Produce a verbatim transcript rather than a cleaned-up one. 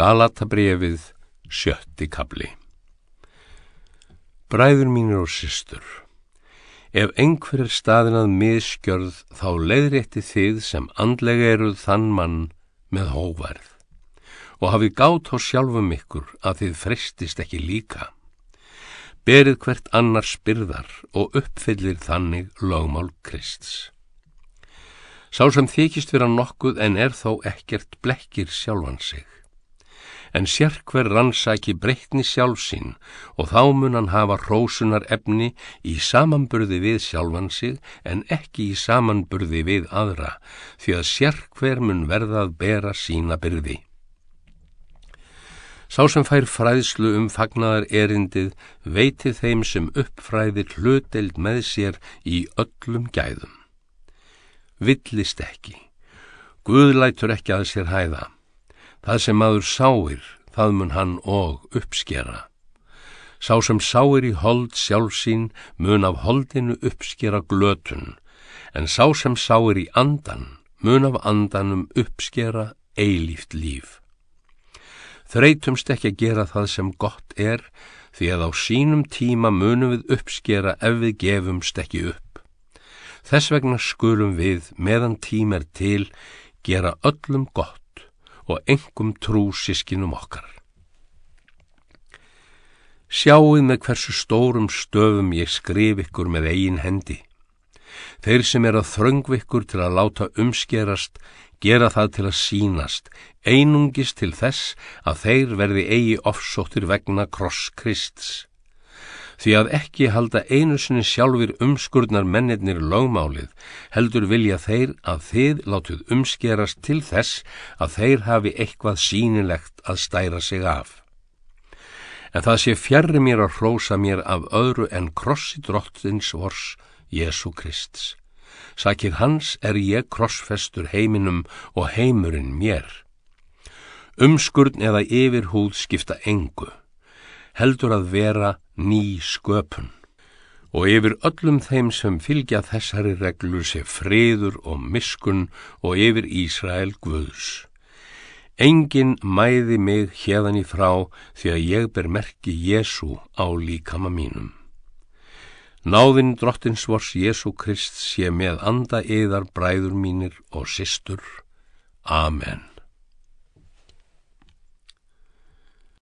Galatabréfið, sjötti kafli. Bræður mínir og systur, ef einhver er staðinn að misgjörð, þá leiðrétti þið sem andlega eruð þann mann með hógværð, og hafið gát á sjálfum ykkur að þið freistist ekki líka. Berið hvert annars byrðar og uppfyllir þannig lögmál Krists. Sá sem þykist vera nokkuð en er þó ekkert blekkir sjálfan sig. En sérhver rannsaki breytni sjálf sín og þá mun hann hafa hrósunar efni í samanburði við sjálfan sig en ekki í samanburði við aðra, því að sérhver mun verða að bera sína byrði. Sá sem fær fræðslu um fagnaðar erindið veiti þeim sem uppfræðir hlutdeild með sér í öllum gæðum. Villist ekki, Guð lætur ekki að sér hæða. Það sem maður sáir, það mun hann og uppskera. Sá sem sáir í hold sjálf sín mun af holdinu uppskera glötun, en sá sem sáir í andan mun af andanum uppskera eilíft líf. Þreytumst ekki að gera það sem gott er, því að á sínum tíma munum við uppskera ef við gefumst ekki upp. Þess vegna skulum við, meðan tím er til, gera öllum gott og einkum trú systkinum okkar. Sjáið með hversu stórum stöfum ég skrif ykkur með eigin hendi. Þeir sem er að þröngva ykkur til að láta umskerast, gera það til að sýnast, einungis til þess að þeir verði eigi ofsóttir vegna kross Krists. Því að ekki halda einu sinni sjálfir umskurnar mennirnir lögmálið, heldur vilja þeir að þið látið umskerast til þess að þeir hafi eitthvað sýnilegt að stæra sig af. En það sé fjarri mér að hrósa mér af öðru en krossi drottins vors Jesú Krists. Sakir hans er ég krossfestur heiminum og heimurinn mér. Umskurn eða yfirhúð skipta engu, heldur að vera ný sköpun. Og yfir öllum þeim sem fylgja þessari reglu sé friður og miskunn og yfir Ísrael Guðs. Engin mæði mig héðan í frá því að ég ber merki Jesú á líkama mínum. Náðin drottins vors Jesú Krist sé með anda yðar bræður mínir og systur. Amen.